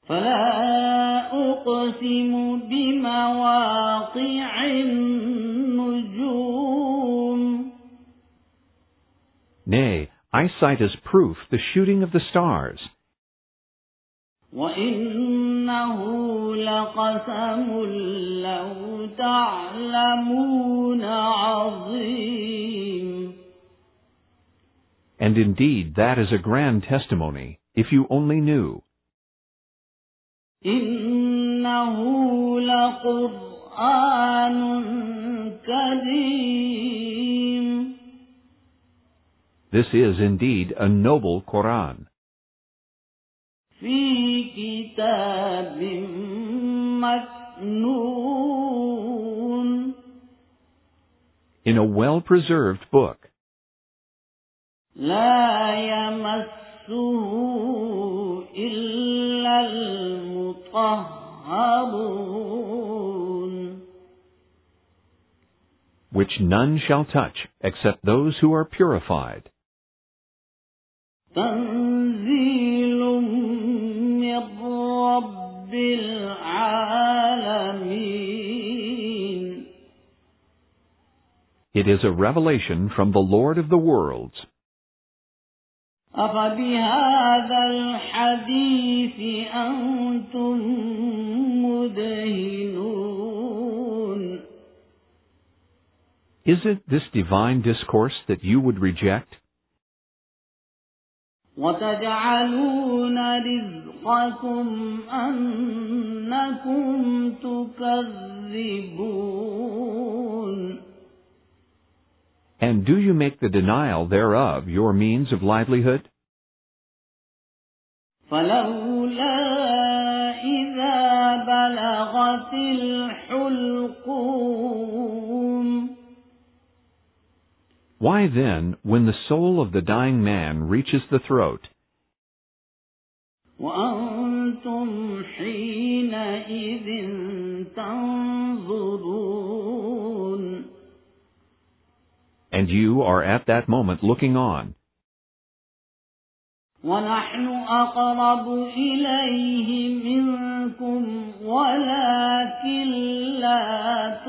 فلا أقسم بمواقع النجوم. Nay, I cite as proof the shooting of the stars. وإنه لقسم لو تعلمون عظيم. And indeed that is a grand testimony, if you only knew. إنه لقرآن كريم. This is indeed a noble Quran. في كتاب مكنون. In a well-preserved book. لا يمسه إلا المطهرون. Which none shall touch except those who are purified. تنزيل من رب العالمين. It is a revelation from the Lord of the worlds. أفبهذا الحديث أنتم مدهنون. Is it this divine discourse that you would reject? وتجعلون رزقكم أنكم تكذبون. And do you make the denial thereof your means of livelihood? فلولا إذا بلغت الحلقوم. Why then, when the soul of the dying man reaches the throat, وأنتم حينئذ تنظرون. and you are at that moment looking on, ونحن أقرب إليه منكم ولكن لا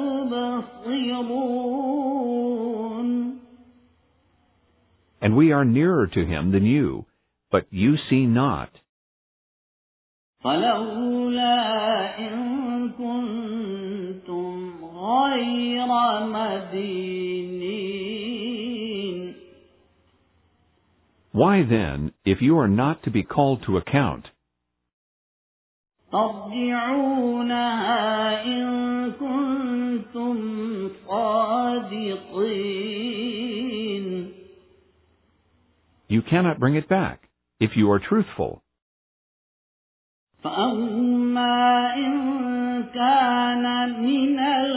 تبصرون. and we are nearer to him than you, but you see not. فلولا إن كنتم غير مدينين. Why then, if you are not to be called to account, ترجعونها إن كنتم صادقين. you cannot bring it back, if you are truthful. فأما إن كان من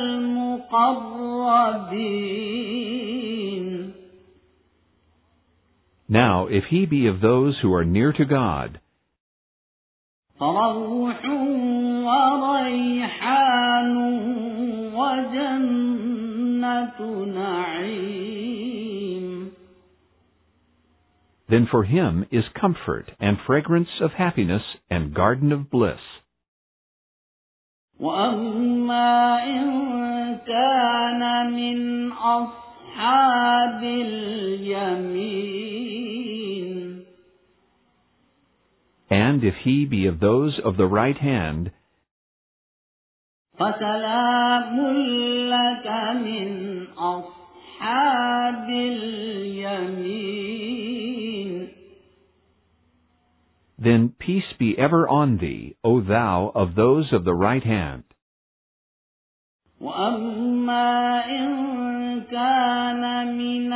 المقربين. Now, if he be of those who are near to God, فروح وريحان وجنة نعيم. then for him is comfort and fragrance of happiness and garden of bliss. وأما إن كان من أصحاب اليمين. And if he be of those of the right hand, فسلام لك من أصحاب اليمين. then peace be ever on thee, O thou of those of the right hand. وأما إن كان من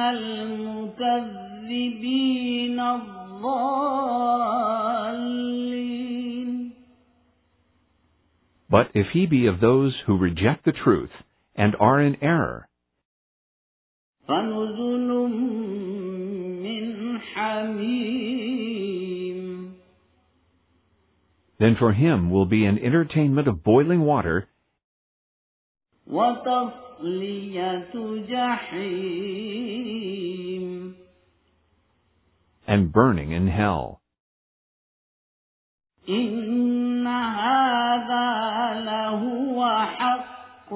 المكذبين الضالين. But if he be of those who reject the truth and are in error, فنزل من حميم. then for him will be an entertainment of boiling water وتصلية جحيم. and burning in hell. إن هذا لهو حق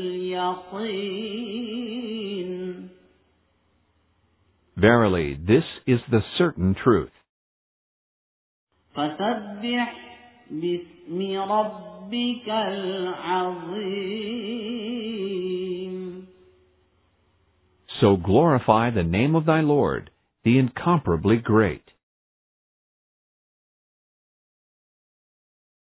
اليقين. Verily, this is the certain truth. فسبح باسم ربك العظيم. So glorify the name of thy Lord, the incomparably great.